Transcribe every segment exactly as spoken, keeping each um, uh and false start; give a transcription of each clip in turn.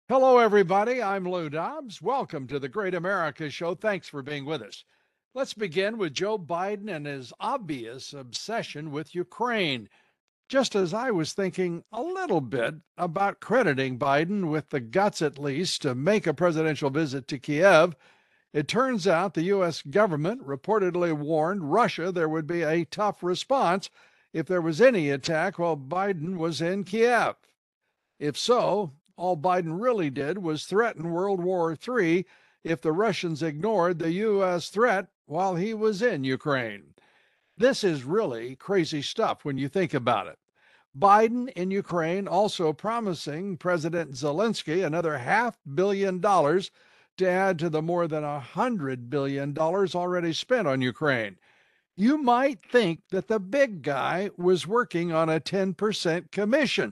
Hello, everybody. I'm Lou Dobbs. Welcome to the Great America Show. Thanks for being with us. Let's begin with Joe Biden and his obvious obsession with Ukraine. Just as I was thinking a little bit about crediting Biden with the guts, at least, to make a presidential visit to Kiev, it turns out the U S government reportedly warned Russia there would be a tough response if there was any attack while Biden was in Kiev. If so, all Biden really did was threaten World War three if the Russians ignored the U S threat while he was in Ukraine. This is really crazy stuff when you think about it. Biden in Ukraine also promising President Zelensky another half billion dollars to add to the more than a hundred billion dollars already spent on Ukraine. You might think that the big guy was working on a ten percent commission.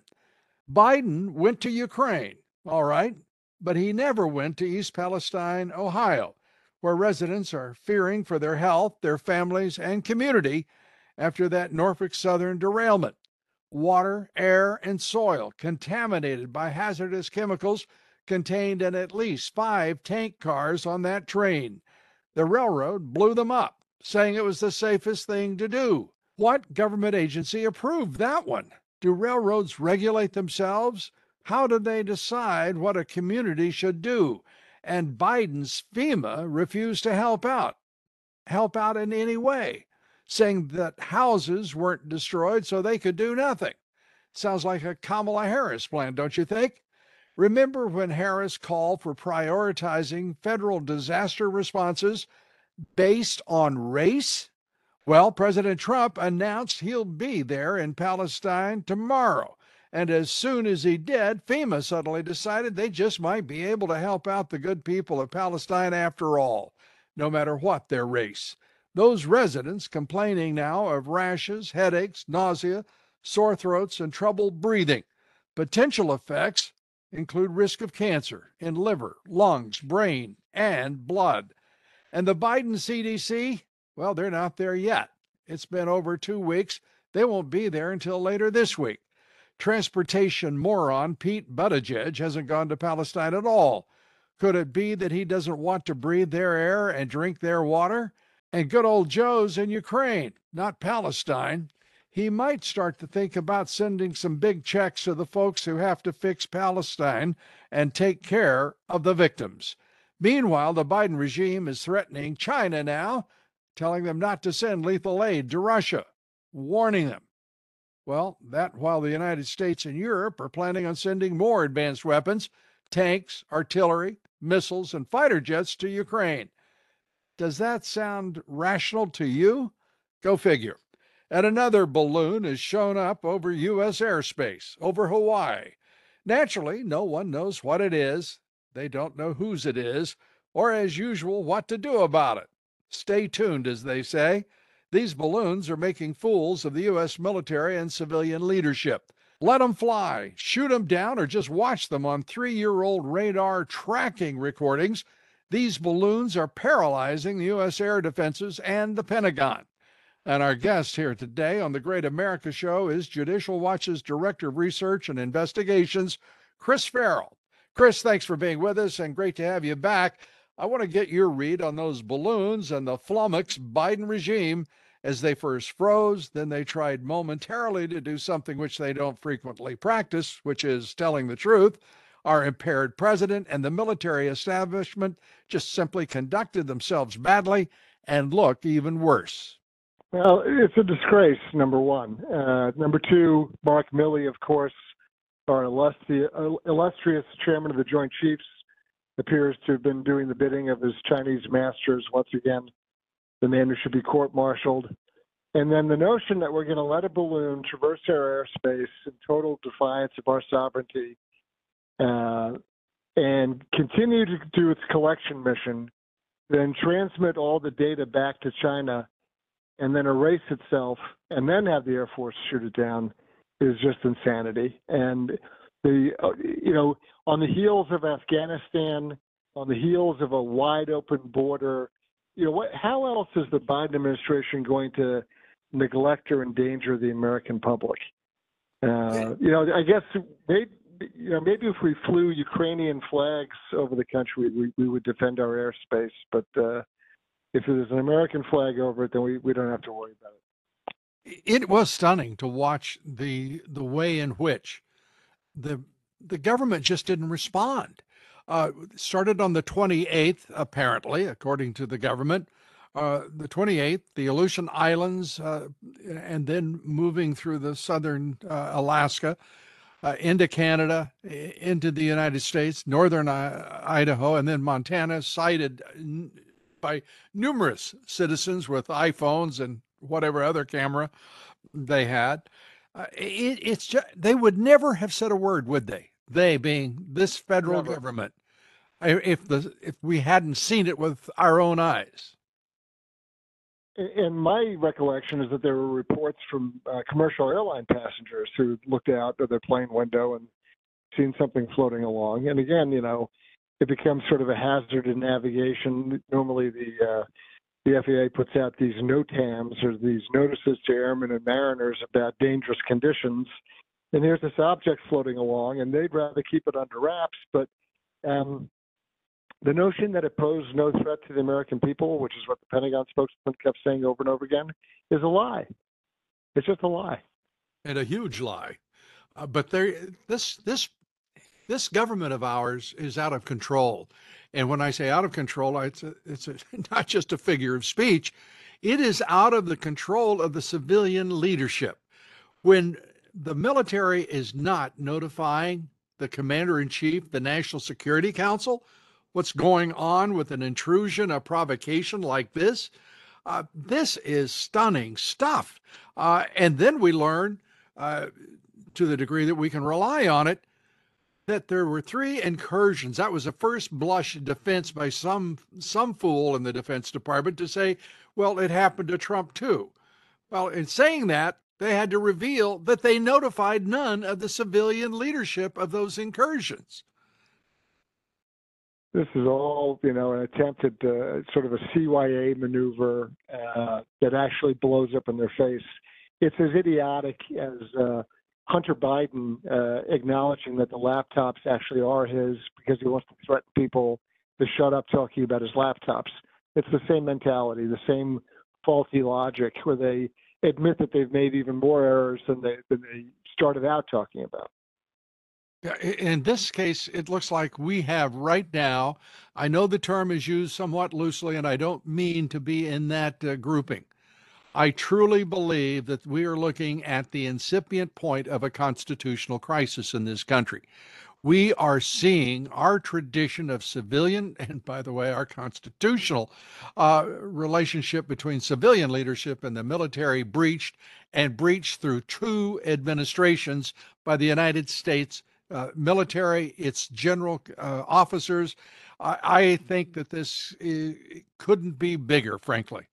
Biden went to Ukraine, all right, but he never went to East Palestine, Ohio, where residents are fearing for their health, their families, and community after that Norfolk Southern derailment. Water, air, and soil contaminated by hazardous chemicals contained in at least five tank cars on that train. The railroad blew them up, saying it was the safest thing to do. What government agency approved that one? Do railroads regulate themselves? How do they decide what a community should do? And Biden's FEMA refused to help out, help out in any way, saying that houses weren't destroyed so they could do nothing. Sounds like a Kamala Harris plan, don't you think? Remember when Harris called for prioritizing federal disaster responses based on race? Well, President Trump announced he'll be there in Palestine tomorrow. And as soon as he did, FEMA suddenly decided they just might be able to help out the good people of Palestine after all, no matter what their race. Those residents complaining now of rashes, headaches, nausea, sore throats, and trouble breathing. Potential effects include risk of cancer in liver, lungs, brain, and blood. And the Biden C D C, well, they're not there yet. It's been over two weeks. They won't be there until later this week. Transportation moron Pete Buttigieg hasn't gone to Palestine at all. Could it be that he doesn't want to breathe their air and drink their water? And good old Joe's in Ukraine, not Palestine. He might start to think about sending some big checks to the folks who have to fix Palestine and take care of the victims. Meanwhile, the Biden regime is threatening China now, telling them not to send lethal aid to Russia, warning them. Well, that while the United States and Europe are planning on sending more advanced weapons, tanks, artillery, missiles, and fighter jets to Ukraine. Does that sound rational to you? Go figure. And another balloon has shown up over U S airspace, over Hawaii. Naturally, no one knows what it is. They don't know whose it is, or as usual, what to do about it. Stay tuned, as they say. These balloons are making fools of the U S military and civilian leadership. Let them fly, shoot them down, or just watch them on three-year-old radar tracking recordings. These balloons are paralyzing the U S air defenses and the Pentagon. And our guest here today on the Great America Show is Judicial Watch's Director of Research and Investigations, Chris Farrell. Chris, thanks for being with us and great to have you back. I want to get your read on those balloons and the flummoxed Biden regime as they first froze, then they tried momentarily to do something which they don't frequently practice, which is telling the truth. Our impaired president and the military establishment just simply conducted themselves badly and look even worse. Well, it's a disgrace, number one. Uh, number two, Mark Milley, of course, our illustri- illustrious chairman of the Joint Chiefs, appears to have been doing the bidding of his Chinese masters, once again, the man who should be court-martialed. And then the notion that we're going to let a balloon traverse our airspace in total defiance of our sovereignty uh, and continue to do its collection mission, then transmit all the data back to China, and then erase itself, and then have the Air Force shoot it down is just insanity. And the uh, you know, on the heels of Afghanistan, on the heels of a wide open border, you know, what? How else is the Biden administration going to neglect or endanger the American public? Uh, you know, I guess they, you know, maybe if we flew Ukrainian flags over the country, we, we would defend our airspace. But uh, if there's an American flag over it, then we, we don't have to worry about it. It was stunning to watch the the way in which the the government just didn't respond. Uh, started on the twenty-eighth, apparently, according to the government. Uh, the twenty-eighth, the Aleutian Islands, uh, and then moving through the southern uh, Alaska, uh, into Canada, into the United States, northern uh, Idaho, and then Montana, cited by numerous citizens with iPhones and whatever other camera they had. Uh, it, it's just, they would never have said a word, would they? They being this federal Never. government, if the if we hadn't seen it with our own eyes. And my recollection is that there were reports from uh, commercial airline passengers who looked out of their plane window and seen something floating along. And again, you know, it becomes sort of a hazard in navigation. Normally, the uh, the F A A puts out these NOTAMs, or these notices to airmen and mariners about dangerous conditions. And there's this object floating along, and they'd rather keep it under wraps. But um, the notion that it posed no threat to the American people, which is what the Pentagon spokesman kept saying over and over again, is a lie. It's just a lie. And a huge lie. Uh, but there, this this this government of ours is out of control. And when I say out of control, it's a, it's a, not just a figure of speech. It is out of the control of the civilian leadership. When the military is not notifying the commander-in-chief, the National Security Council, what's going on with an intrusion, a provocation like this, uh, this is stunning stuff. Uh, and then we learn, uh, to the degree that we can rely on it, that there were three incursions. That was a first blush defense by some some fool in the Defense Department to say, well, it happened to Trump too. Well, in saying that, they had to reveal that they notified none of the civilian leadership of those incursions. This is all, you know, an attempted uh, sort of a C Y A maneuver uh, that actually blows up in their face. It's as idiotic as uh, Hunter Biden uh, acknowledging that the laptops actually are his because he wants to threaten people to shut up talking about his laptops. It's the same mentality, the same faulty logic, where they admit that they've made even more errors than they, than they started out talking about. Yeah, in this case, it looks like we have right now, I know the term is used somewhat loosely, and I don't mean to be in that uh, grouping. I truly believe that we are looking at the incipient point of a constitutional crisis in this country. We are seeing our tradition of civilian, and by the way, our constitutional uh, relationship between civilian leadership and the military breached, and breached through two administrations by the United States uh, military, its general uh, officers. I, I think that this is, couldn't be bigger, frankly.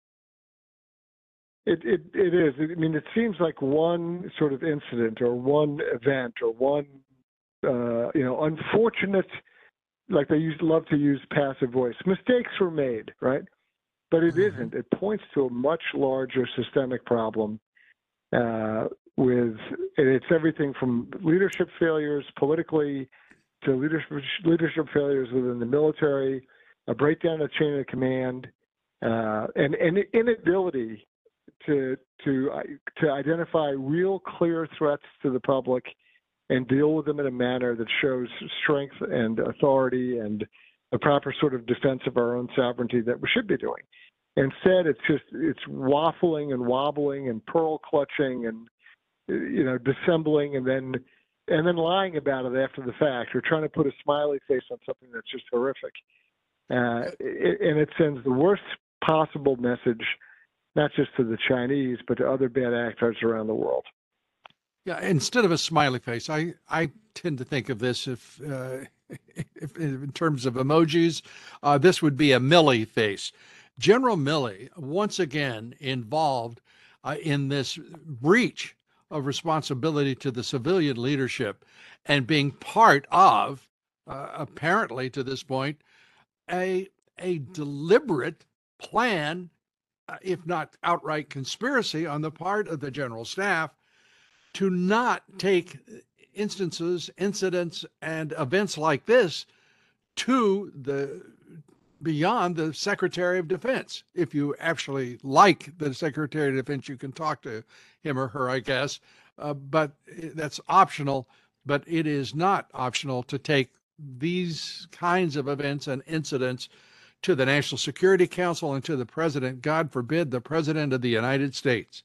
It, it it is. I mean, it seems like one sort of incident or one event or one, uh, you know, unfortunate, like they used to love to use passive voice. Mistakes were made, right? But it Mhm. isn't. It points to a much larger systemic problem uh, with, and it's everything from leadership failures politically to leadership leadership failures within the military, a breakdown of chain of command, uh, and and inability to to to identify real clear threats to the public and deal with them in a manner that shows strength and authority and a proper sort of defense of our own sovereignty that we should be doing. Instead, it's just it's waffling and wobbling and pearl clutching and, you know, dissembling and then and then lying about it after the fact, or trying to put a smiley face on something that's just horrific. Uh, it, and it sends the worst possible message, not just to the Chinese, but to other bad actors around the world. Yeah, instead of a smiley face, I, I tend to think of this if, uh, if in terms of emojis, uh, this would be a Milley face. General Milley, once again, involved uh, in this breach of responsibility to the civilian leadership and being part of, uh, apparently to this point, a, a deliberate plan, uh, if not outright conspiracy on the part of the general staff to not take instances, incidents, and events like this to the beyond the Secretary of Defense. If you actually like the Secretary of Defense, you can talk to him or her, I guess, uh, but that's optional. But it is not optional to take these kinds of events and incidents to the National Security Council and to the President, God forbid, the President of the United States.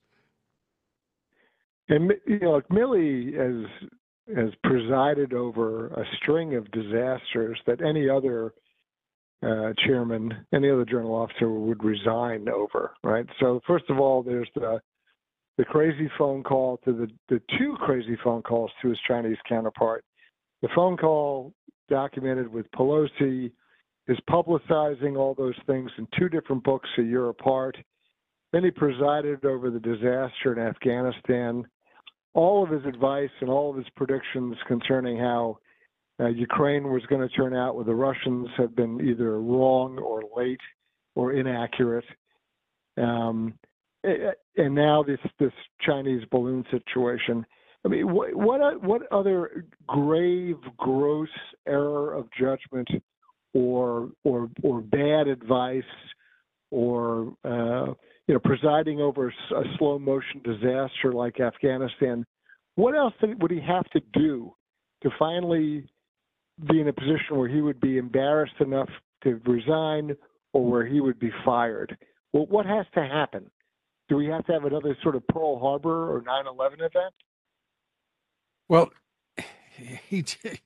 And you know, Milley has has presided over a string of disasters that any other uh, chairman, any other general officer would resign over, right? So first of all, there's the the crazy phone call to the the two crazy phone calls to his Chinese counterpart. The phone call documented with Pelosi is publicizing all those things in two different books a year apart. Then he presided over the disaster in Afghanistan. All of his advice and all of his predictions concerning how uh, Ukraine was going to turn out with the Russians have been either wrong or late or inaccurate. Um, and now this this Chinese balloon situation. I mean, what what what other grave, gross error of judgment or or or bad advice or uh, you know, presiding over a slow motion disaster like Afghanistan, what else would he have to do to finally be in a position where he would be embarrassed enough to resign or where he would be fired? Well, what has to happen? Do we have to have another sort of Pearl Harbor or nine eleven event? Well, he,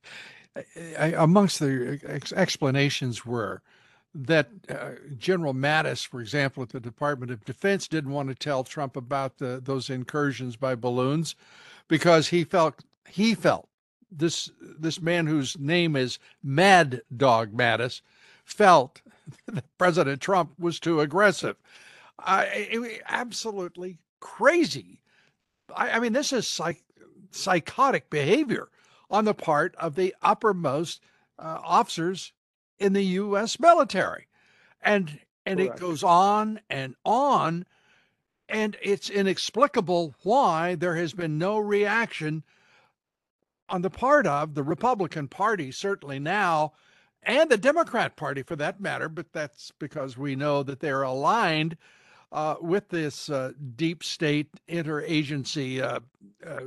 amongst the explanations were that uh, General Mattis, for example, at the Department of Defense, didn't want to tell Trump about the, those incursions by balloons because he felt he felt this this man whose name is Mad Dog Mattis felt that President Trump was too aggressive. I, it, absolutely crazy. I, I mean, this is psych, psychotic behavior on the part of the uppermost uh, officers in the U S military. And and Correct. It goes on and on, and it's inexplicable why there has been no reaction on the part of the Republican Party, certainly now, and the Democrat Party for that matter, but that's because we know that they're aligned uh, with this uh, deep state interagency uh, uh,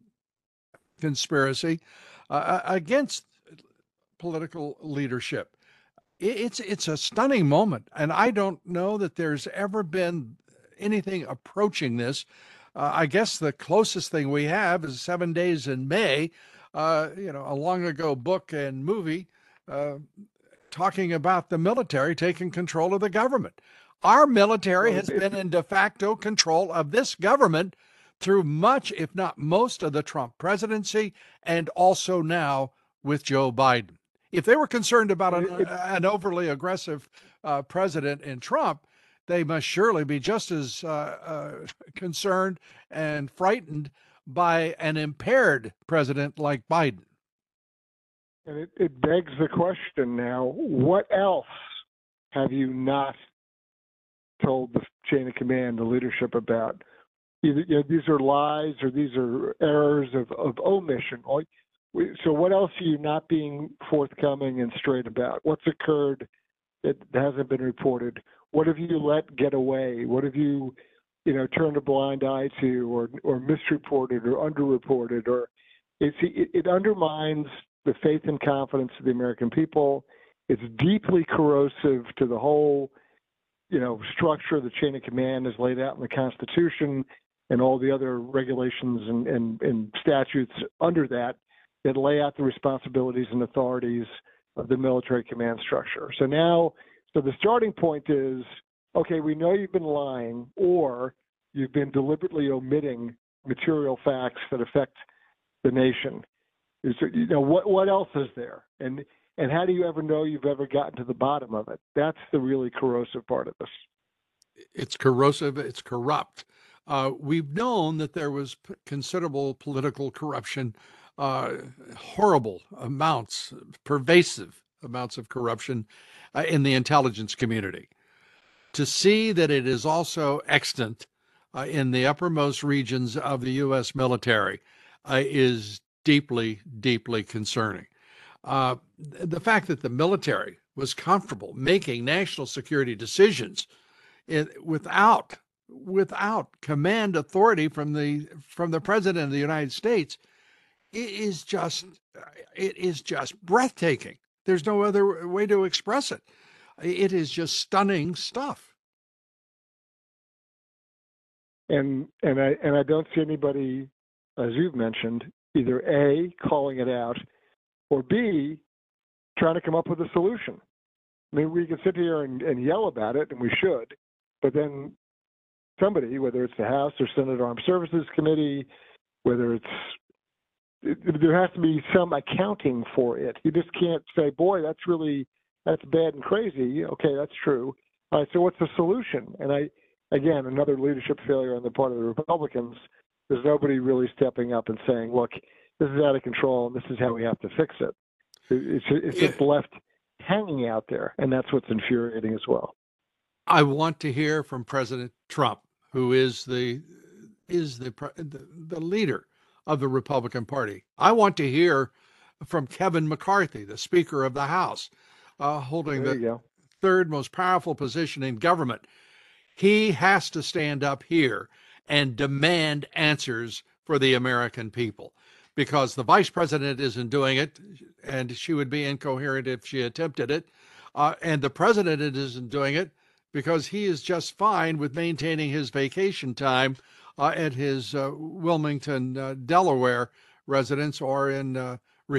conspiracy uh, against political leadership. It's it's a stunning moment, and I don't know that there's ever been anything approaching this. Uh, I guess the closest thing we have is Seven Days in May, uh, you know, a long ago book and movie uh, talking about the military taking control of the government. Our military has been in de facto control of this government through much, if not most, of the Trump presidency, and also now with Joe Biden. If they were concerned about an, an overly aggressive uh, president in Trump, they must surely be just as uh, uh, concerned and frightened by an impaired president like Biden. And it, it begs the question now, what else have you not told the chain of command, the leadership about? Either you know, these are lies or these are errors of, of omission. So what else are you not being forthcoming and straight about? What's occurred that hasn't been reported? What have you let get away? What have you, you know, turned a blind eye to, or or misreported, or underreported? Or it's, it, it undermines the faith and confidence of the American people. It's deeply corrosive to the whole, you know, structure the chain of command is laid out in the Constitution and all the other regulations and, and, and statutes under that that lay out the responsibilities and authorities of the military command structure. So now, so the starting point is, okay, we know you've been lying, or you've been deliberately omitting material facts that affect the nation. Is there, you know, what what else is there? And and how do you ever know you've ever gotten to the bottom of it? That's the really corrosive part of this. It's corrosive. It's corrupt. Uh, we've known that there was p- considerable political corruption. Uh, horrible amounts, pervasive amounts of corruption uh, in the intelligence community. To see that it is also extant uh, in the uppermost regions of the U S military uh, is deeply, deeply concerning. Uh, the fact that the military was comfortable making national security decisions in, without without command authority from the from the president of the United States, it is just it is just breathtaking. There's no other way to express it. It is just stunning stuff. And and I and I don't see anybody, as you've mentioned, either A, calling it out, or B, trying to come up with a solution. I mean, we can sit here and, and yell about it, and we should, but then somebody, whether it's the House or Senate Armed Services Committee, whether it's, it, there has to be some accounting for it. You just can't say, boy, that's really, that's bad and crazy. Okay, that's true. All right, so what's the solution? And I, again, another leadership failure on the part of the Republicans. There's nobody really stepping up and saying, look, this is out of control, and this is how we have to fix it. It's, it's just left hanging out there, and that's what's infuriating as well. I want to hear from President Trump, who is the is the the, the leader of the Republican Party. I want to hear from Kevin McCarthy, the Speaker of the House, uh, holding There the you go. third most powerful position in government. He has to stand up here and demand answers for the American people, because the vice president isn't doing it, and she would be incoherent if she attempted it. Uh, and the president isn't doing it because he is just fine with maintaining his vacation time uh, at his uh, Wilmington, uh, Delaware residence, or in uh,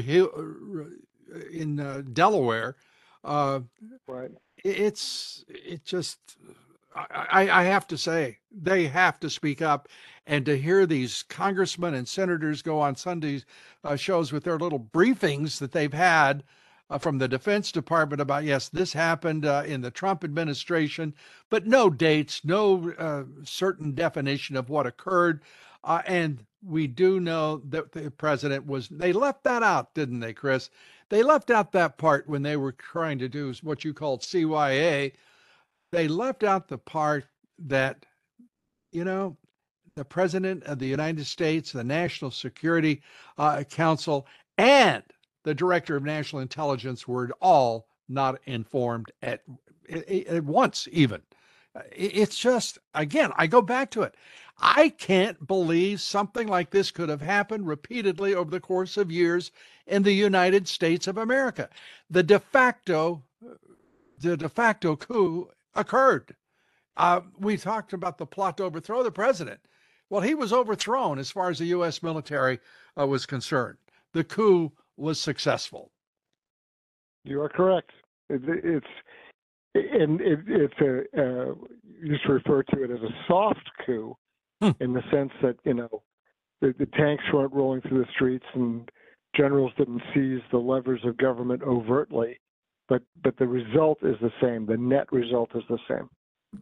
in uh, Delaware. Uh, Right. it's it just I, I have to say they have to speak up, and to hear these congressmen and senators go on Sunday uh, shows with their little briefings that they've had uh, from the Defense Department about, yes, this happened uh, in the Trump administration, but no dates, no uh, certain definition of what occurred. Uh, and we do know that the president was, they left that out, didn't they, Chris? They left out that part when they were trying to do what you called C Y A. They left out the part that, you know, the president of the United States, the National Security uh, Council, and the director of national intelligence were all not informed at, at once, even. It's just, again, I go back to it. I can't believe something like this could have happened repeatedly over the course of years in the United States of America. The de facto, the de facto coup occurred. Uh, we talked about the plot to overthrow the president. Well, he was overthrown as far as the U S military uh, was concerned. The coup was successful. You are correct. It, it's and it, it's a uh, you used to refer to it as a soft coup, hmm. in the sense that, you know, the, the tanks weren't rolling through the streets and generals didn't seize the levers of government overtly, but but the result is the same. The net result is the same.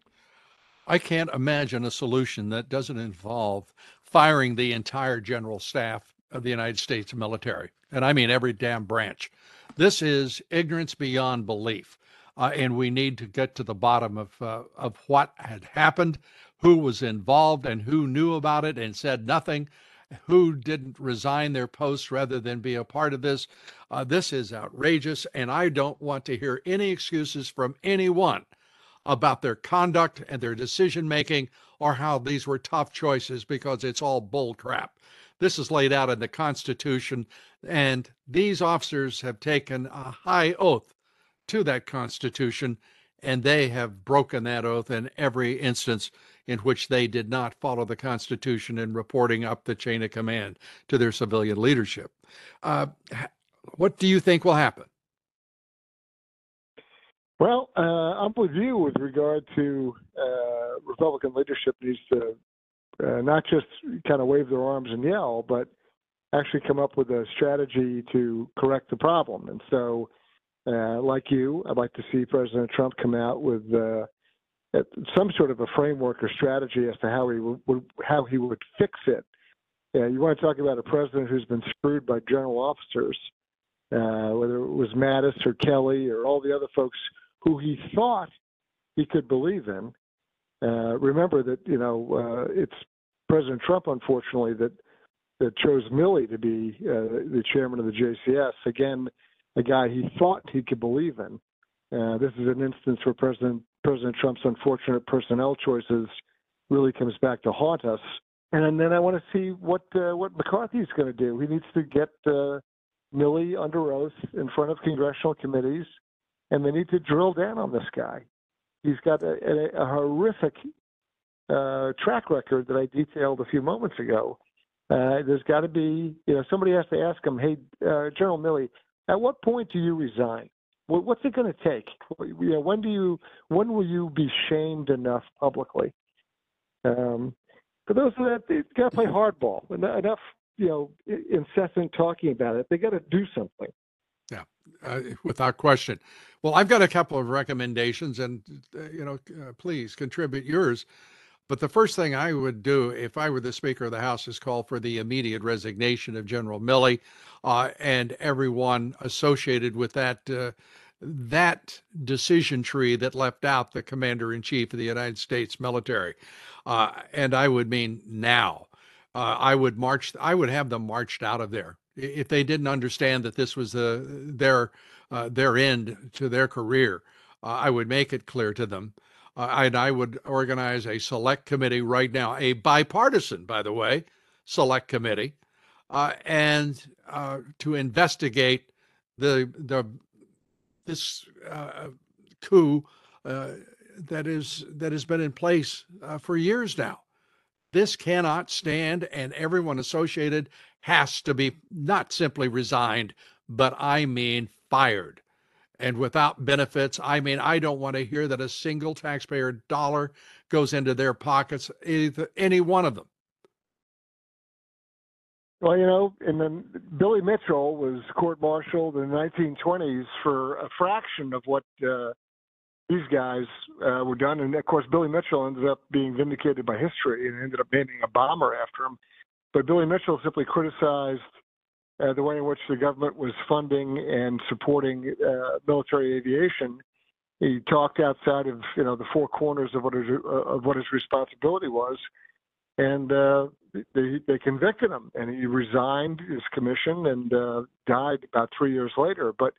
I can't imagine a solution that doesn't involve firing the entire general staff of the United States military. And I mean every damn branch. This is ignorance beyond belief. Uh, and we need to get to the bottom of, uh, of what had happened, who was involved and who knew about it and said nothing, who didn't resign their posts rather than be a part of this. Uh, this is outrageous, and I don't want to hear any excuses from anyone about their conduct and their decision making, or how these were tough choices, because it's all bull crap. This is laid out in the Constitution, and these officers have taken a high oath to that Constitution, and they have broken that oath in every instance in which they did not follow the Constitution in reporting up the chain of command to their civilian leadership. Uh, what do you think will happen? Well, uh, I'm with you with regard to uh, Republican leadership needs to uh, not just kind of wave their arms and yell, but actually come up with a strategy to correct the problem. And so, uh, like you, I'd like to see President Trump come out with uh, some sort of a framework or strategy as to how he would how he would fix it. Uh, you want to talk about a president who's been screwed by general officers, uh, whether it was Mattis or Kelly or all the other folks who he thought he could believe in. Uh, remember that, you know, uh, it's President Trump, unfortunately, that that chose Milley to be uh, the chairman of the J C S. Again, a guy he thought he could believe in. Uh, this is an instance where President President Trump's unfortunate personnel choices really comes back to haunt us. And then I want to see what uh, what McCarthy's going to do. He needs to get uh, Milley under oath in front of congressional committees, and they need to drill down on this guy. He's got a, a, a horrific uh, track record that I detailed a few moments ago. Uh, there's got to be, you know, somebody has to ask him, hey, uh, General Milley, at what point do you resign? What, what's it going to take? You know, when do you, when will you be shamed enough publicly? Um, for those of that, they got to play hardball. Enough, you know, incessant talking about it. They got to do something. Yeah, uh, without question. Well, I've got a couple of recommendations, and uh, you know, uh, please contribute yours. But the first thing I would do if I were the Speaker of the House is call for the immediate resignation of General Milley uh, and everyone associated with that uh, that decision tree that left out the Commander-in-Chief of the United States military. Uh, and I would mean now. Uh, I would march. I would have them marched out of there if they didn't understand that this was the their uh, their end to their career. Uh, I would make it clear to them. Uh, and I would organize a select committee right now, a bipartisan, by the way, select committee, uh, and uh, to investigate the the this uh, coup uh, that is that has been in place uh, for years now. This cannot stand, and everyone associated has to be not simply resigned, but I mean fired. And without benefits, I mean, I don't want to hear that a single taxpayer dollar goes into their pockets, either, any one of them. Well, you know, and then Billy Mitchell was court-martialed in the nineteen twenties for a fraction of what uh, these guys uh, were done. And, of course, Billy Mitchell ended up being vindicated by history and ended up naming a bomber after him. But Billy Mitchell simply criticized Uh, the way in which the government was funding and supporting uh, military aviation. He talked outside of, you know, the four corners of what his uh, of what his responsibility was, and uh, they they convicted him, and he resigned his commission and uh, died about three years later. But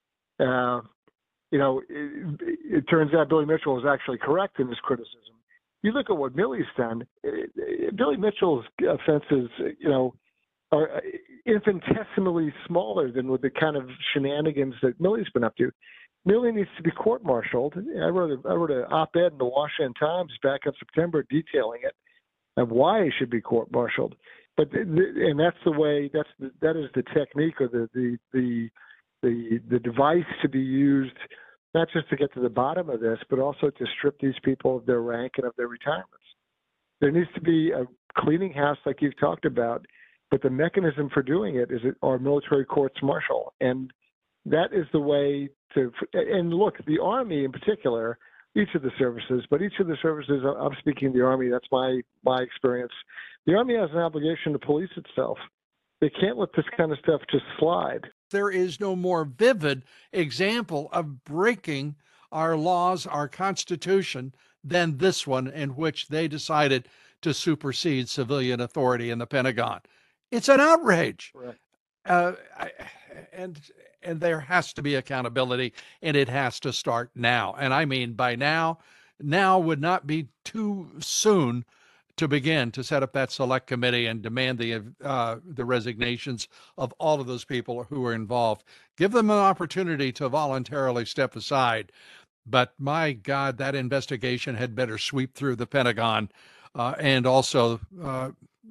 uh, you know, it, it turns out Billy Mitchell was actually correct in his criticism. You look at what Milley's done. It, it, Billy Mitchell's offenses, you know, are infinitesimally smaller than with the kind of shenanigans that Milley's been up to. Milley needs to be court-martialed. I wrote a, I wrote an op-ed in the Washington Times back in September detailing it of why he should be court-martialed. But and that's the way. That's the, that is the technique or the the the the the device to be used, not just to get to the bottom of this, but also to strip these people of their rank and of their retirements. There needs to be a cleaning house like you've talked about. But the mechanism for doing it is our military courts martial. And that is the way to, and look, the Army in particular, each of the services, but each of the services, I'm speaking of the Army, that's my, my experience. The Army has an obligation to police itself. They can't let this kind of stuff just slide. There is no more vivid example of breaking our laws, our Constitution, than this one in which they decided to supersede civilian authority in the Pentagon. It's an outrage. Right. Uh, I, and and there has to be accountability, and it has to start now. And I mean by now, now would not be too soon to begin to set up that select committee and demand the uh, the resignations of all of those people who are involved. Give them an opportunity to voluntarily step aside. But my God, that investigation had better sweep through the Pentagon uh, and also uh,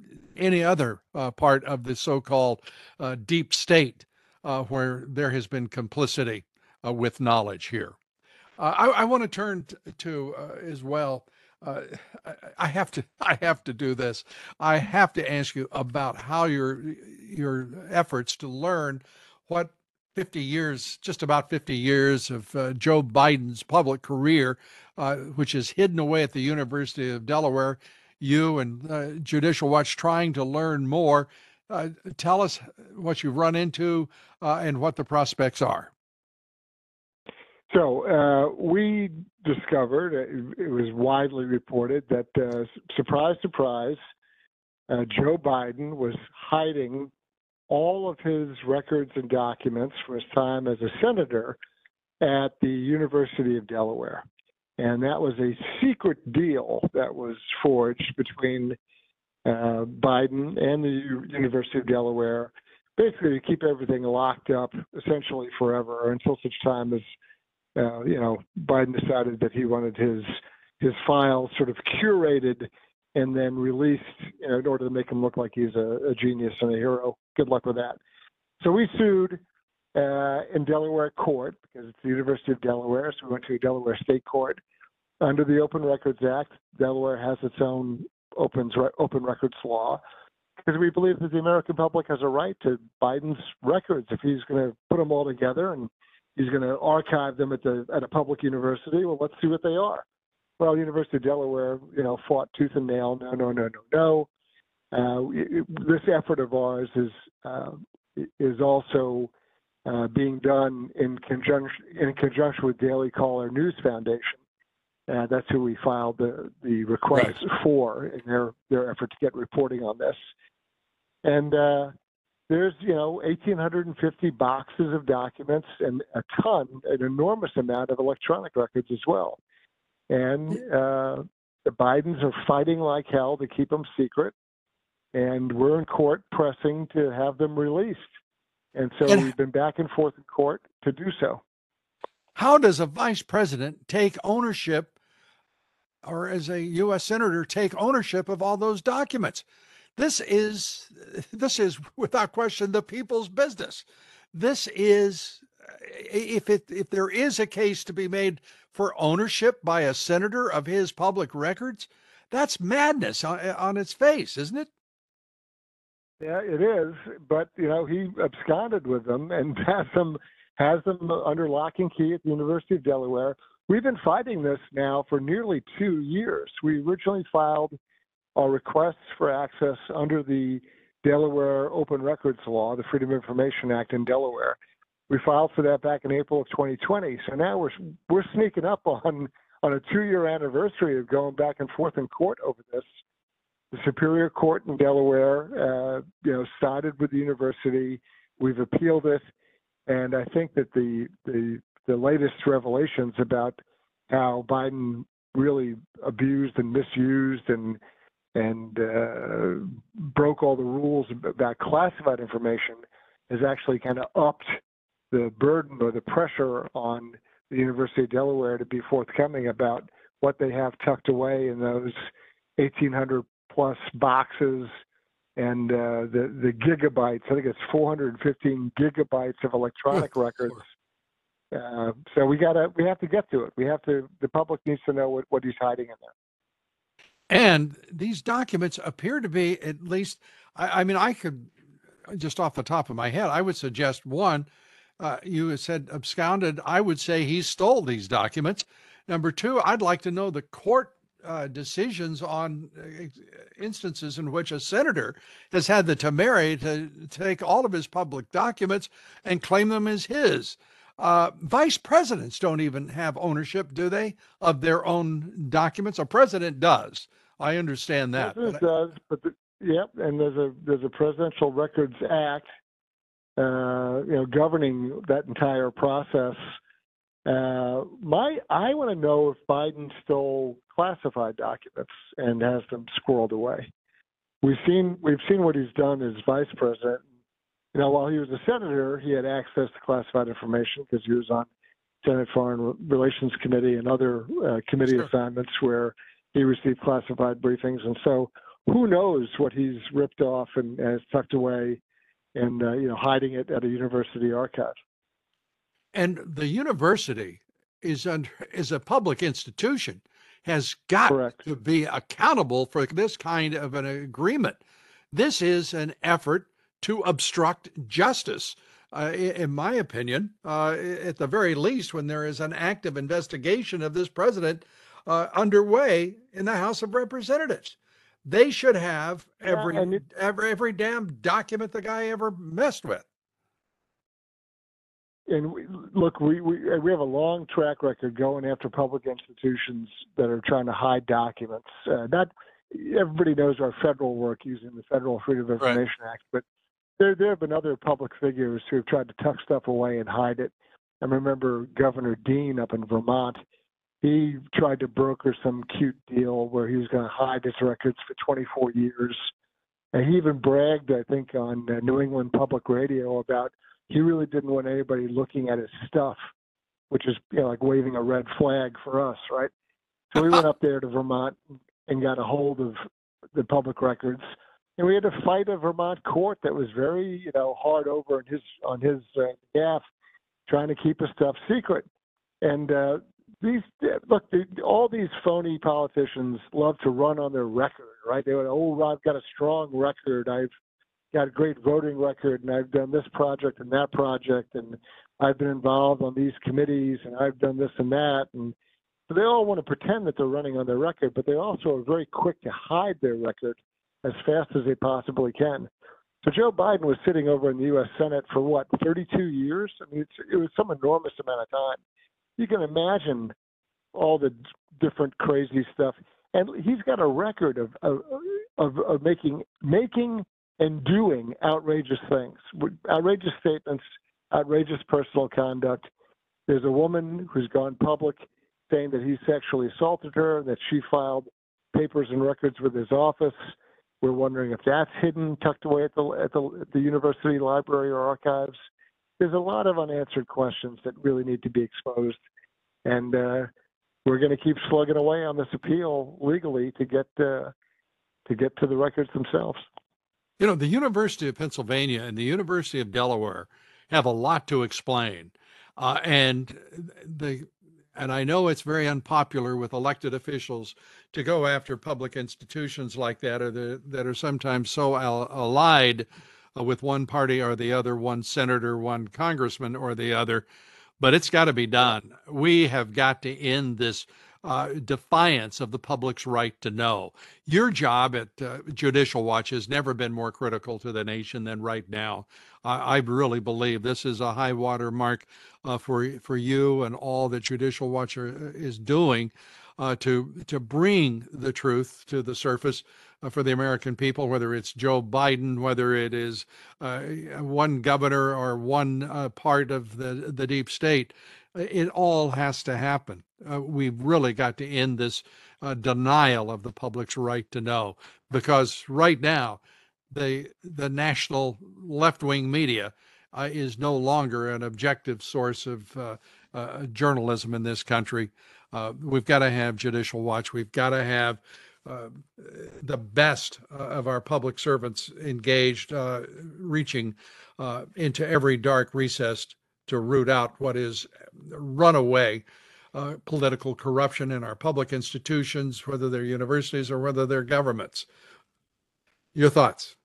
any other uh, part of the so-called uh, deep state uh, where there has been complicity uh, with knowledge here. Uh, I, I want to turn t- to uh, as well. Uh, I, I have to. I have to do this. I have to ask you about how your your efforts to learn what fifty years, just about fifty years of uh, Joe Biden's public career, uh, which is hidden away at the University of Delaware. You and uh, Judicial Watch trying to learn more. Uh, tell us what you've run into uh, and what the prospects are. So uh, we discovered, it, it was widely reported that, uh, surprise, surprise, uh, Joe Biden was hiding all of his records and documents from his time as a senator at the University of Delaware. And that was a secret deal that was forged between uh, Biden and the U- University of Delaware, basically to keep everything locked up essentially forever until such time as, uh, you know, Biden decided that he wanted his his files sort of curated and then released, you know, in order to make him look like he's a, a genius and a hero. Good luck with that. So we sued uh, in Delaware court because it's the University of Delaware. So we went to a Delaware state court. Under the Open Records Act, Delaware has its own open, open records law because we believe that the American public has a right to Biden's records. If he's going to put them all together and he's going to archive them at the at a public university, well, let's see what they are. Well, University of Delaware, you know, fought tooth and nail. No, no, no, no, no. Uh, it, this effort of ours is uh, is also uh, being done in conjunction in conjunction with Daily Caller News Foundation. Uh, that's who we filed the the request Right. for in their their effort to get reporting on this. And uh, there's you know one thousand eight hundred fifty boxes of documents and a ton, an enormous amount of electronic records as well. And uh, the Bidens are fighting like hell to keep them secret, and we're in court pressing to have them released. And so And we've been back and forth in court to do so. how does a vice president take ownership, or as a U S senator take ownership of all those documents? This is this is without question the people's business. This is if it if there is a case to be made for ownership by a senator of his public records, that's madness on, on its face, isn't it? Yeah, it is. But you know, he absconded with them and has them has them under lock and key at the University of Delaware. We've been fighting this now for nearly two years. We originally filed our requests for access under the Delaware Open Records Law, the Freedom of Information Act in Delaware. We filed for that back in April of twenty twenty. So now we're we're sneaking up on on a two-year anniversary of going back and forth in court over this. The Superior Court in Delaware, uh, you know, sided with the university. We've appealed it, and I think that the the the latest revelations about how Biden really abused and misused and and uh, broke all the rules about classified information has actually kind of upped the burden or the pressure on the University of Delaware to be forthcoming about what they have tucked away in those eighteen hundred plus boxes and uh, the, the gigabytes. I think it's four hundred fifteen gigabytes of electronic records. Uh, so we gotta, we have to get to it. We have to, the public needs to know what, what he's hiding in there. And these documents appear to be, at least, I, I mean, I could, just off the top of my head, I would suggest one, uh, you said absconded. I would say he stole these documents. Number two, I'd like to know the court uh, decisions on uh, instances in which a senator has had the temerity to take all of his public documents and claim them as his. Uh, vice presidents don't even have ownership, do they, of their own documents? A president does. I understand that. President but I, does, but the, yep, and there's a there's a Presidential Records Act, uh, you know, governing that entire process. Uh, my I want to know if Biden stole classified documents and has them squirreled away. We've seen we've seen what he's done as vice president. You know, while he was a senator, he had access to classified information because he was on Senate Foreign Relations Committee and other uh, committee Sure. assignments where he received classified briefings. And so, who knows what he's ripped off and has tucked away, and uh, you know, hiding it at a university archive. and the university is under is a public institution, has got Correct. to be accountable for this kind of an agreement. This is an effort to obstruct justice, uh, in my opinion, uh, at the very least, when there is an active investigation of this president uh, underway in the House of Representatives. They should have every, Yeah, and it, every every damn document the guy ever messed with. and we, look, we, we we have a long track record going after public institutions that are trying to hide documents. Uh, not everybody knows our federal work using the Federal Freedom of Right. Information Act, but there, there have been other public figures who have tried to tuck stuff away and hide it. I remember Governor Dean up in Vermont. He tried to broker some cute deal where he was going to hide his records for twenty-four years. And he even bragged, I think, on uh, New England Public Radio about he really didn't want anybody looking at his stuff, which is, you know, like waving a red flag for us, right? So we went up there to Vermont and got a hold of the public records, and we had to fight a Vermont court that was very, you know, hard over on his on his uh, behalf, trying to keep his stuff secret. And uh, these look, the, all these phony politicians love to run on their record, right? They would, oh, I've got a strong record, I've got a great voting record, and I've done this project and that project, and I've been involved on these committees, and I've done this and that, and so they all want to pretend that they're running on their record, but they also are very quick to hide their record as fast as they possibly can. So Joe Biden was sitting over in the U S Senate for what, thirty-two years? I mean, it's, it was some enormous amount of time. You can imagine all the different crazy stuff, and he's got a record of of, of, of making making and doing outrageous things, outrageous statements, outrageous personal conduct. There's a woman who's gone public saying that he sexually assaulted her, that she filed papers and records with his office. We're wondering if that's hidden, tucked away at the at the, at the university library or archives. There's a lot of unanswered questions that really need to be exposed, and uh, we're going to keep slugging away on this appeal legally to get uh, to get to the records themselves. You know, the University of Pennsylvania and the University of Delaware have a lot to explain, uh, and the and I know it's very unpopular with elected officials to go after public institutions like that, or the, that are sometimes so al- allied uh, with one party or the other, one senator, one congressman or the other. But it's got to be done. We have got to end this uh, defiance of the public's right to know. Your job at uh, Judicial Watch has never been more critical to the nation than right now. I, I really believe this is a high water mark uh, for for you and all that Judicial Watch are, is doing uh, to to bring the truth to the surface uh, for the American people. Whether it's Joe Biden, whether it is uh, one governor or one uh, part of the the deep state, it all has to happen. Uh, we've really got to end this uh, denial of the public's right to know, because right now, the the national left-wing media uh, is no longer an objective source of uh, uh, journalism in this country. Uh, we've got to have Judicial Watch. We've got to have uh, the best uh, of our public servants engaged, uh, reaching uh, into every dark recess to root out what is runaway uh, political corruption in our public institutions, whether they're universities or whether they're governments. Your thoughts?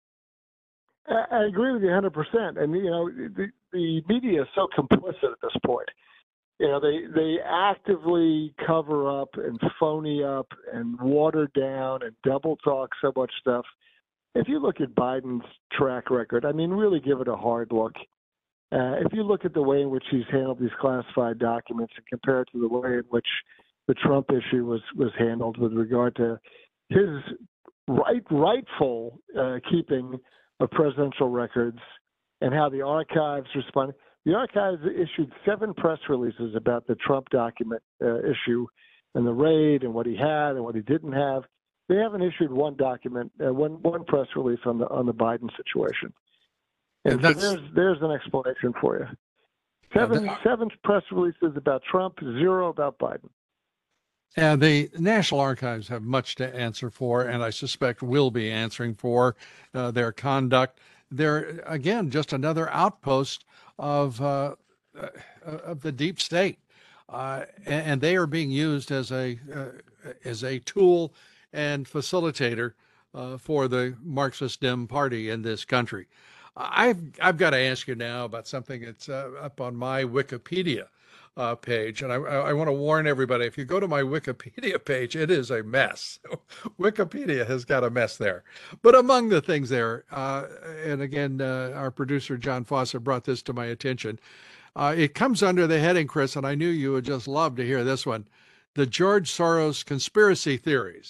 I agree with you one hundred percent. And, you know, the, the media is so complicit at this point. You know, they, they actively cover up and phony up and water down and double talk so much stuff. If you look at Biden's track record, I mean, really give it a hard look. Uh, if you look at the way in which he's handled these classified documents and compare it to the way in which the Trump issue was, was handled with regard to his right rightful uh, keeping of presidential records and how the archives responded. The archives issued seven press releases about the Trump document uh, issue and the raid and what he had and what he didn't have. They haven't issued one document, uh, one one press release on the on the Biden situation. And so there's there's an explanation for you. Seven yeah, seven press releases about Trump, zero about Biden. And the National Archives have much to answer for, and I suspect will be answering for uh, their conduct. They're, again, just another outpost of uh, uh, of the deep state, uh, and, and they are being used as a uh, as a tool and facilitator uh, for the Marxist Dem Party in this country. I've I've got to ask you now about something that's uh, up on my Wikipedia uh, page, and I, I want to warn everybody: if you go to my Wikipedia page, it is a mess. Wikipedia has got a mess there. But among the things there, uh, and again, uh, our producer John Fawcett brought this to my attention. Uh, it comes under the heading, Chris, and I knew you would just love to hear this one: the George Soros conspiracy theories.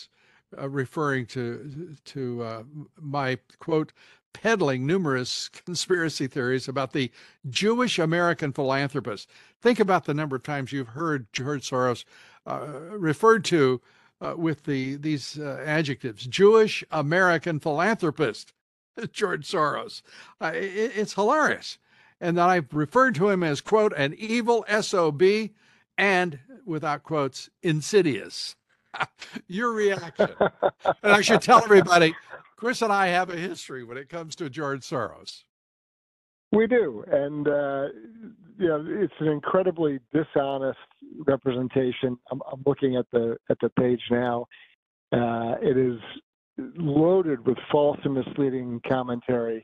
uh, referring to to uh, my quote peddling numerous conspiracy theories about the Jewish American philanthropist. Think about the number of times you've heard George Soros uh, referred to uh, with the these uh, adjectives: Jewish American philanthropist, George Soros. Uh, it, it's hilarious. And then I've referred to him as, quote, an evil S O B and, without quotes, insidious. Your reaction. And I should tell everybody, Chris and I have a history when it comes to George Soros. We do. And, uh, you know, it's an incredibly dishonest representation. I'm, I'm looking at the at the page now. Uh, it is loaded with false and misleading commentary.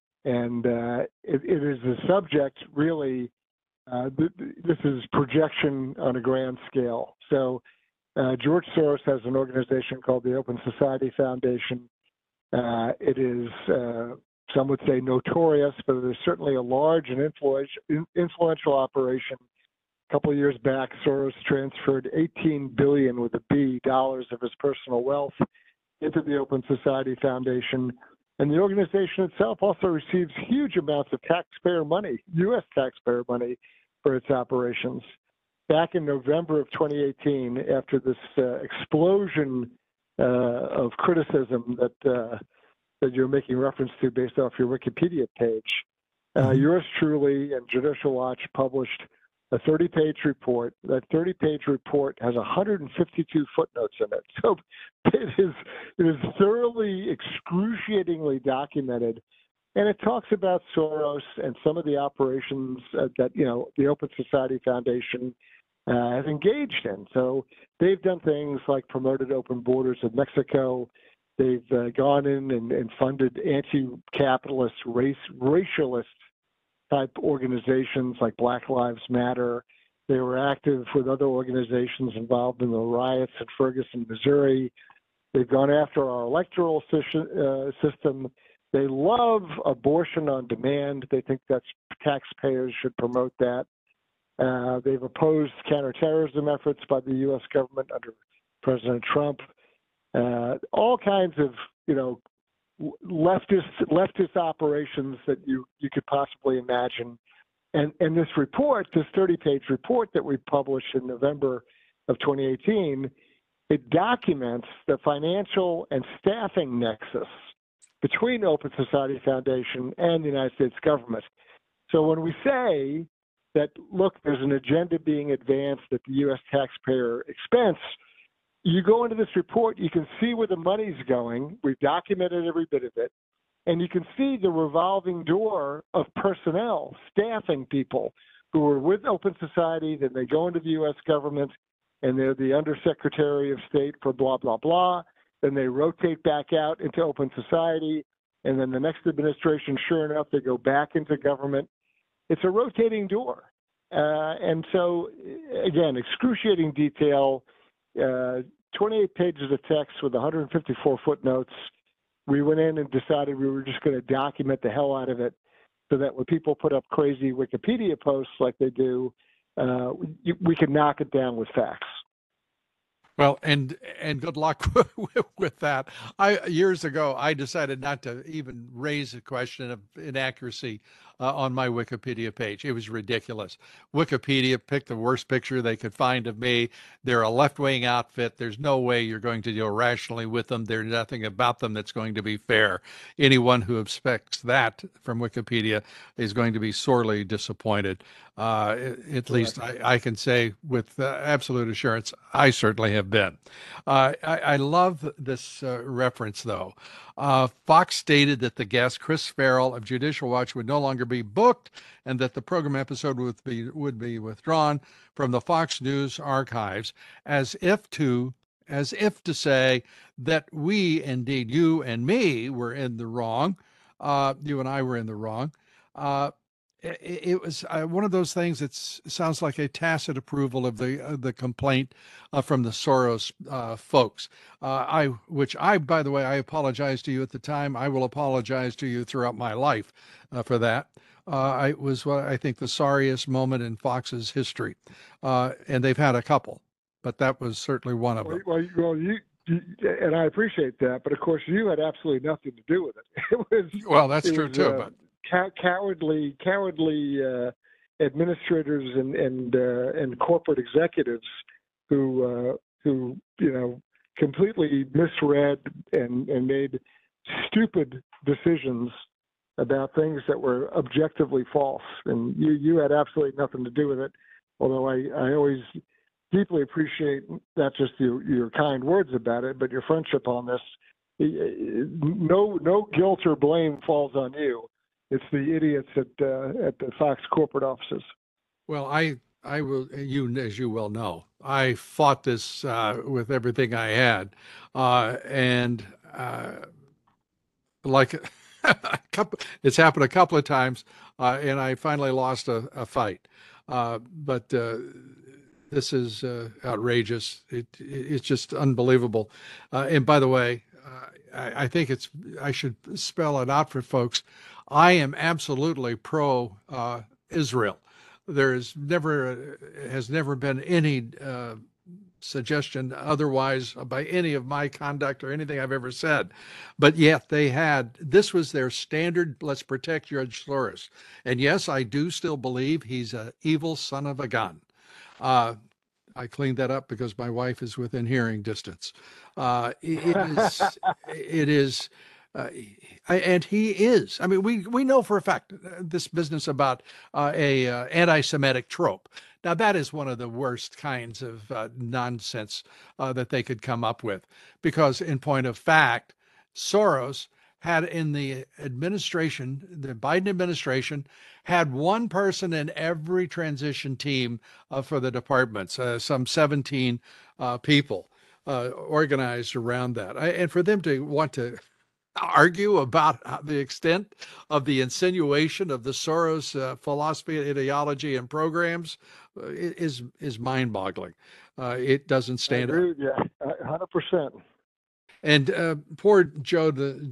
And uh, it, it is a subject, really, uh, th- this is projection on a grand scale. So uh, George Soros has an organization called the Open Society Foundation. Uh, it is, uh, some would say notorious, but it is certainly a large and influential, influential operation. A couple of years back, Soros transferred eighteen billion dollars with a B dollars of his personal wealth into the Open Society Foundation. And the organization itself also receives huge amounts of taxpayer money, U S taxpayer money, for its operations. Back in November of twenty eighteen, after this uh, explosion uh, of criticism that uh, that you're making reference to based off your Wikipedia page, uh, mm-hmm. yours truly and Judicial Watch published a thirty-page report. That thirty-page report has one hundred fifty-two footnotes in it. So it is it is thoroughly, excruciatingly documented, and it talks about Soros and some of the operations uh, that you know the Open Society Foundation uh, has engaged in. So they've done things like promoted open borders with Mexico. They've uh, gone in and, and funded anti-capitalist, race, racialist type organizations like Black Lives Matter. They were active with other organizations involved in the riots in Ferguson, Missouri. They've gone after our electoral system. They love abortion on demand. They think that taxpayers should promote that. Uh, they've opposed counterterrorism efforts by the U S government under President Trump. Uh, all kinds of, you know, leftist leftist operations that you, you could possibly imagine. And, and this report, this thirty-page report that we published in November of twenty eighteen, it documents the financial and staffing nexus between Open Society Foundation and the United States government. So when we say that, look, there's an agenda being advanced at the U S taxpayer expense, you go into this report, you can see where the money's going. We've documented every bit of it. And you can see the revolving door of personnel, staffing people who are with Open Society, then they go into the U S government, and they're the Undersecretary of State for blah, blah, blah. Then they rotate back out into Open Society, and then the next administration, sure enough, they go back into government. It's a rotating door. Uh, and so, again, excruciating detail, uh, twenty-eight pages of text with one hundred fifty-four footnotes. We went in and decided we were just going to document the hell out of it so that when people put up crazy Wikipedia posts like they do, uh, we, we could knock it down with facts. Well, and and good luck with, with that. I years ago I decided not to even raise a question of inaccuracy uh, on my Wikipedia page. It was ridiculous. Wikipedia picked the worst picture they could find of me. They're a left-wing outfit. There's no way you're going to deal rationally with them. There's nothing about them that's going to be fair. Anyone who expects that from Wikipedia is going to be sorely disappointed. Uh, at least I, I can say with uh, absolute assurance, I certainly have been. Uh, I, I love this uh, reference, though. Uh, Fox stated that the guest, Chris Farrell of Judicial Watch, would no longer be booked and that the program episode would be, would be withdrawn from the Fox News archives as if to as if to say that we, indeed you and me, were in the wrong. Uh, you and I were in the wrong. Uh, it, it was uh, one of those things that sounds like a tacit approval of the uh, the complaint uh, from the Soros uh, folks. Uh, I, which I, by the way, I apologize to you at the time. I will apologize to you throughout my life uh, for that. Uh, it was what I think the sorriest moment in Fox's history, uh, and they've had a couple, but that was certainly one of them. Well, well you and I appreciate that, but of course you had absolutely nothing to do with it. It was Well, that's it true was too, uh, but cow- cowardly, cowardly uh, administrators and and uh, and corporate executives who uh, who you know completely misread and and made stupid decisions about things that were objectively false. And you you had absolutely nothing to do with it. Although I I always deeply appreciate not just your, your kind words about it, but your friendship on this. No, no guilt or blame falls on you. It's the idiots at uh, at the Fox corporate offices. well, I I will you as you well know, I fought this uh, with everything I had, uh, and uh, like a couple, it's happened a couple of times, uh, and I finally lost a, a fight. Uh, but uh, this is uh, outrageous. It, it, it's just unbelievable. Uh, and by the way, uh, I, I think it's I should spell it out for folks. I am absolutely pro uh, Israel. There is never has never been any uh, suggestion otherwise by any of my conduct or anything I've ever said. But yet they had, this was their standard, let's protect George Soros. And yes, I do still believe he's an evil son of a gun. Uh, I cleaned that up because my wife is within hearing distance. Uh, it is, it is, uh, and he is. I mean, we we know for a fact uh, this business about uh, a uh, anti-Semitic trope. Now that is one of the worst kinds of uh, nonsense uh, that they could come up with, because in point of fact, Soros had in the administration, the Biden administration, had one person in every transition team uh, for the departments, uh, some seventeen uh, people uh, organized around that. I, and for them to want to argue about the extent of the insinuation of the Soros uh, philosophy, ideology, and programs uh, is is mind-boggling. Uh, it doesn't I stand up. agree with you, one hundred percent. And uh, poor Joe de,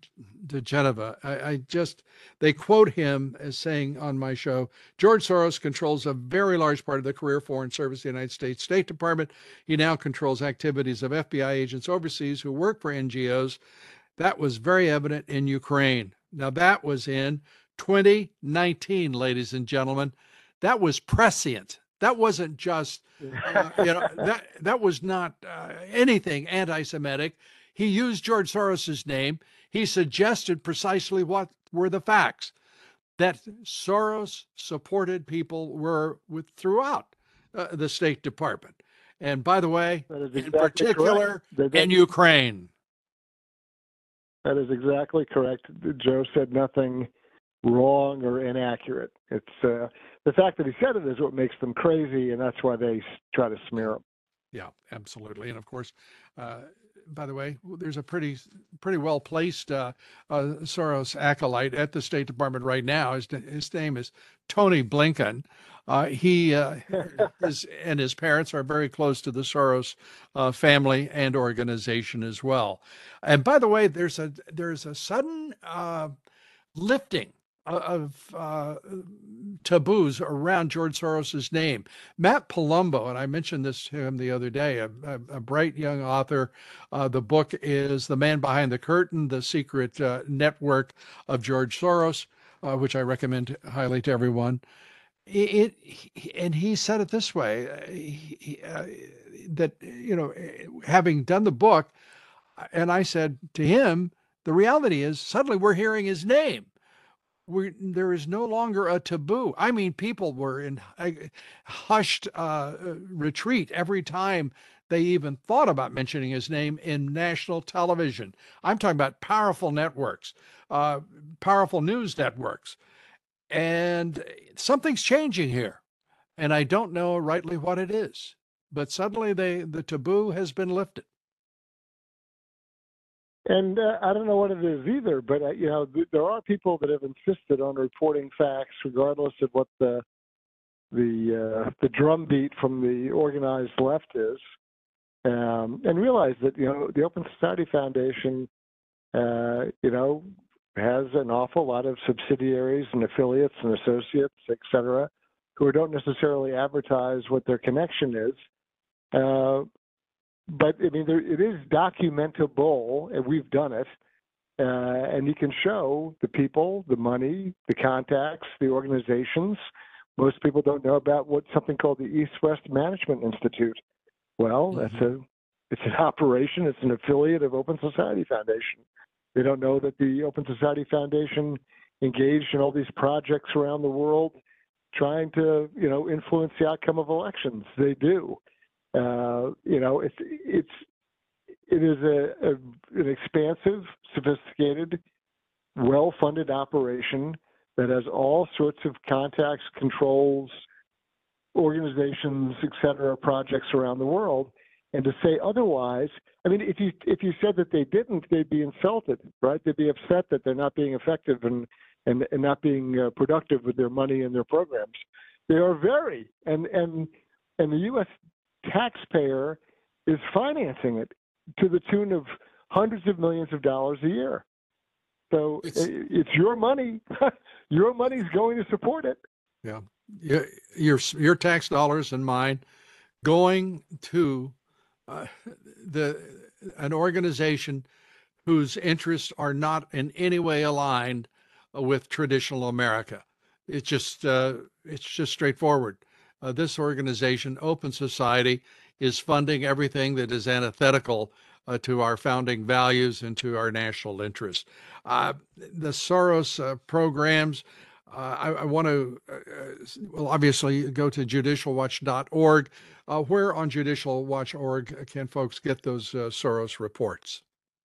de Geneva, I, I just, they quote him as saying on my show, George Soros controls a very large part of the career foreign service of the United States State Department. He now controls activities of F B I agents overseas who work for N G Os. That was very evident in Ukraine. Now, that was in twenty nineteen, ladies and gentlemen. That was prescient. That wasn't just, uh, you know, that, that was not uh, anything anti Semitic. He used George Soros's name. He suggested precisely what were the facts, that Soros supported people were with throughout uh, the State Department. And by the way, That is in exactly particular, correct. That, in that, Ukraine. that is exactly correct. Joe said nothing wrong or inaccurate. It's uh, the fact that he said it is what makes them crazy, and that's why they try to smear him. Yeah, absolutely. And of course, uh, by the way, there's a pretty pretty well placed uh, uh, Soros acolyte at the State Department right now. His, his name is Tony Blinken. Uh, he uh, his and his parents are very close to the Soros uh, family and organization as well. And by the way, there's a there's a sudden uh, lifting of uh, taboos around George Soros's name. Matt Palumbo, and I mentioned this to him the other day, a, a, a bright young author. Uh, the book is The Man Behind the Curtain, The Secret uh, Network of George Soros, uh, which I recommend highly to everyone. It, it and he said it this way, uh, he, uh, that, you know, having done the book, and I said to him, the reality is suddenly we're hearing his name. We, there is no longer a taboo. I mean, people were in hushed uh, retreat every time they even thought about mentioning his name in national television. I'm talking about powerful networks, uh, powerful news networks. And something's changing here. And I don't know rightly what it is. But suddenly they, the taboo has been lifted. And uh, I don't know what it is either, but uh, you know, th- there are people that have insisted on reporting facts, regardless of what the the uh, the drumbeat from the organized left is, um, and realize that you know the Open Society Foundation, uh, you know, has an awful lot of subsidiaries and affiliates and associates, et cetera, who don't necessarily advertise what their connection is. Uh, but I mean, there, it is documentable, and we've done it. Uh, and you can show the people, the money, the contacts, the organizations. Most people don't know about what something called the East-West Management Institute. Well, mm-hmm. that's a it's an operation. It's an affiliate of Open Society Foundation. They don't know that the Open Society Foundation engaged in all these projects around the world, trying to you know influence the outcome of elections. They do. Uh, you know, it's it's. It is a, a, an expansive, sophisticated, well-funded operation that has all sorts of contacts, controls, organizations, et cetera, projects around the world. And to say otherwise, I mean, if you if you said that they didn't, they'd be insulted, right? They'd be upset that they're not being effective and and, and not being uh, productive with their money and their programs. They are very, and and and the U S taxpayer is financing it to the tune of hundreds of millions of dollars a year. So it's, it's your money. Your money is going to support it. Yeah, your your tax dollars and mine going to uh, the an organization whose interests are not in any way aligned with traditional America. It's just uh, it's just straightforward. Uh, this organization, Open Society, is funding everything that is antithetical uh, to our founding values and to our national interests. Uh, the Soros uh, programs, uh, I, I want to, uh, well, obviously go to judicial watch dot org. Uh, where on judicial watch dot org can folks get those uh, Soros reports?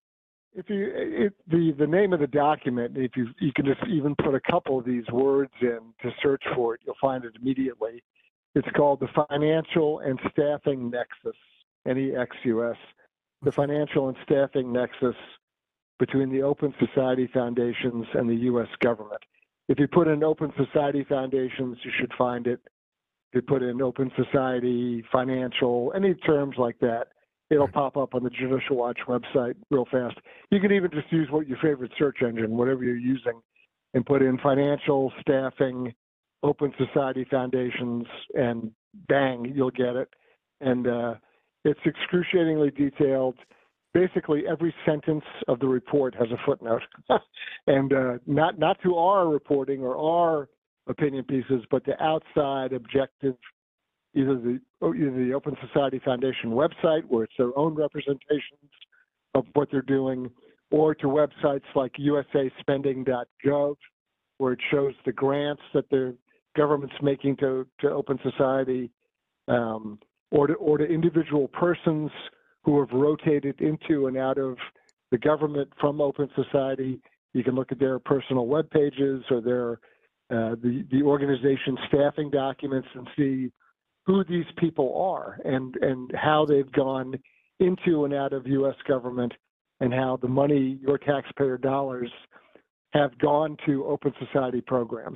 If you, it, the, the name of the document, if you, you can just even put a couple of these words in to search for it, you'll find it immediately. It's called the Financial and Staffing Nexus, N E X U S, the Financial and Staffing Nexus between the Open Society Foundations and the U S government. If you put in Open Society Foundations, you should find it. If you put in Open Society, Financial, any terms like that, it'll pop up on the Judicial Watch website real fast. You can even just use what your favorite search engine, whatever you're using, and put in Financial, Staffing, Open Society Foundations, and bang, you'll get it. And uh, it's excruciatingly detailed. Basically, every sentence of the report has a footnote, and uh, not not to our reporting or our opinion pieces, but to outside objective, either the either the Open Society Foundation website, where it's their own representations of what they're doing, or to websites like U S A spending dot gov, where it shows the grants that the government's making to, to Open Society, um, or to or to individual persons who have rotated into and out of the government from Open Society. You can look at their personal web pages or their uh, the the organization staffing documents and see who these people are and and how they've gone into and out of U S government, and how the money, your taxpayer dollars, have gone to Open Society programs.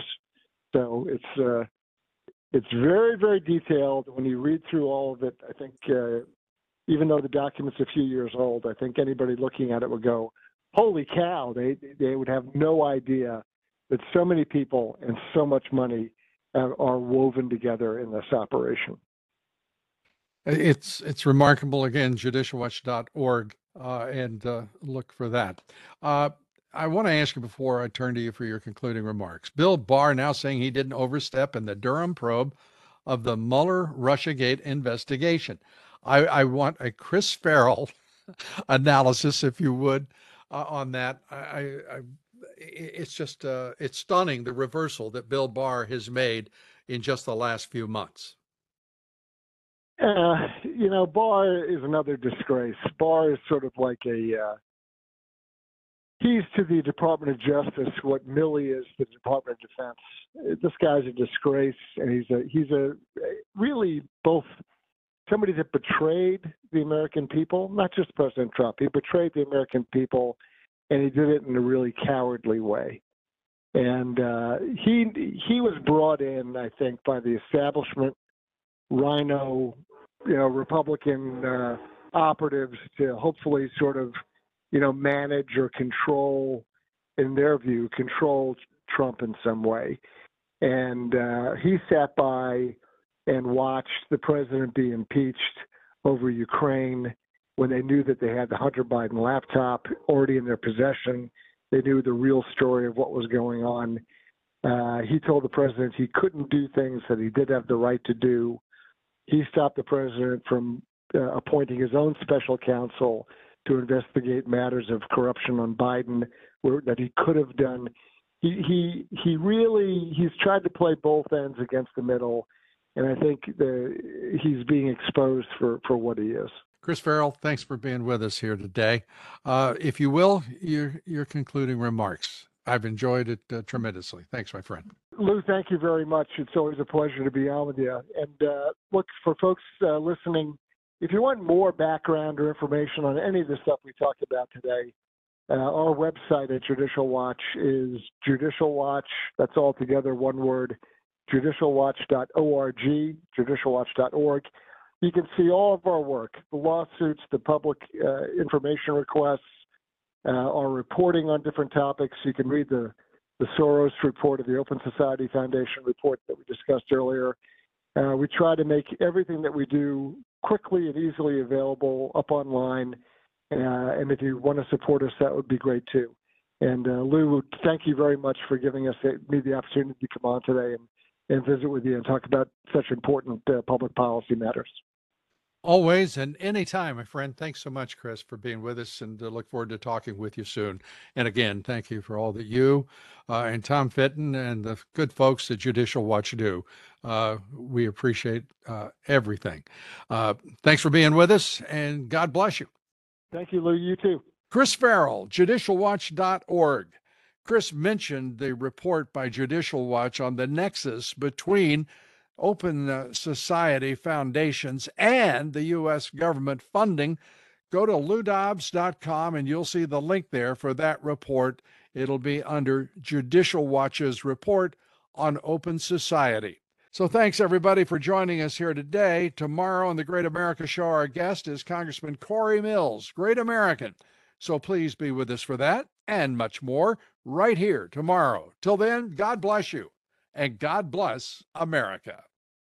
So it's uh, it's very, very detailed. When you read through all of it, I think uh, even though the document's a few years old, I think anybody looking at it would go, holy cow, they, they would have no idea that so many people and so much money are, are woven together in this operation. It's it's remarkable. Again, judicial watch dot org, uh, and uh, look for that. Uh, I want to ask you before I turn to you for your concluding remarks. Bill Barr now saying he didn't overstep in the Durham probe of the Mueller-Russiagate investigation. I, I want a Chris Farrell analysis, if you would, uh, on that. I, I, it's just uh, it's stunning, the reversal that Bill Barr has made in just the last few months. Uh, you know, Barr is another disgrace. Barr is sort of like a uh, he's to the Department of Justice what Milley is to the Department of Defense. This guy's a disgrace, and he's a he's a really both somebody that betrayed the American people, not just President Trump. He betrayed the American people, and he did it in a really cowardly way. And uh, he he was brought in, I think, by the establishment, Rhino, you know, Republican uh, operatives to hopefully sort of, you know, manage or control, in their view, control Trump in some way. And uh, he sat by and watched the president be impeached over Ukraine when they knew that they had the Hunter Biden laptop already in their possession. They knew the real story of what was going on. Uh, he told the president he couldn't do things that he did have the right to do. He stopped the president from uh, appointing his own special counsel to investigate matters of corruption on Biden where, that he could have done. He, he, he really, he's tried to play both ends against the middle. And I think the, he's being exposed for, for what he is. Chris Farrell, thanks for being with us here today. Uh, if you will, your, your concluding remarks. I've enjoyed it uh, tremendously. Thanks, my friend. Lou, thank you very much. It's always a pleasure to be on with you. And uh, look, for folks uh, listening, if you want more background or information on any of the stuff we talked about today, uh, our website at Judicial Watch is Judicial Watch, that's all together, one word, judicial watch dot org, judicial watch dot org. You can see all of our work, the lawsuits, the public uh, information requests, uh, our reporting on different topics. You can read the, the Soros report of the Open Society Foundation report that we discussed earlier. Uh, we try to make everything that we do quickly and easily available up online. Uh, and if you want to support us, that would be great too. And uh, Lou, thank you very much for giving us me the opportunity to come on today and, and visit with you and talk about such important uh, public policy matters. Always and anytime, my friend. Thanks so much, Chris, for being with us, and uh, look forward to talking with you soon. And again, thank you for all that you uh, and Tom Fitton and the good folks at Judicial Watch do. Uh, we appreciate uh, everything. Uh, thanks for being with us, and God bless you. Thank you, Lou. You too. Chris Farrell, judicial watch dot org. Chris mentioned the report by Judicial Watch on the nexus between Open uh, Society foundations and the U S government funding. Go to lou dobbs dot com and you'll see the link there for that report. It'll be under Judicial Watch's report on Open Society. So thanks, everybody, for joining us here today. Tomorrow on the Great America Show, our guest is Congressman Corey Mills, great American. So please be with us for that and much more right here tomorrow. Till then, God bless you and God bless America.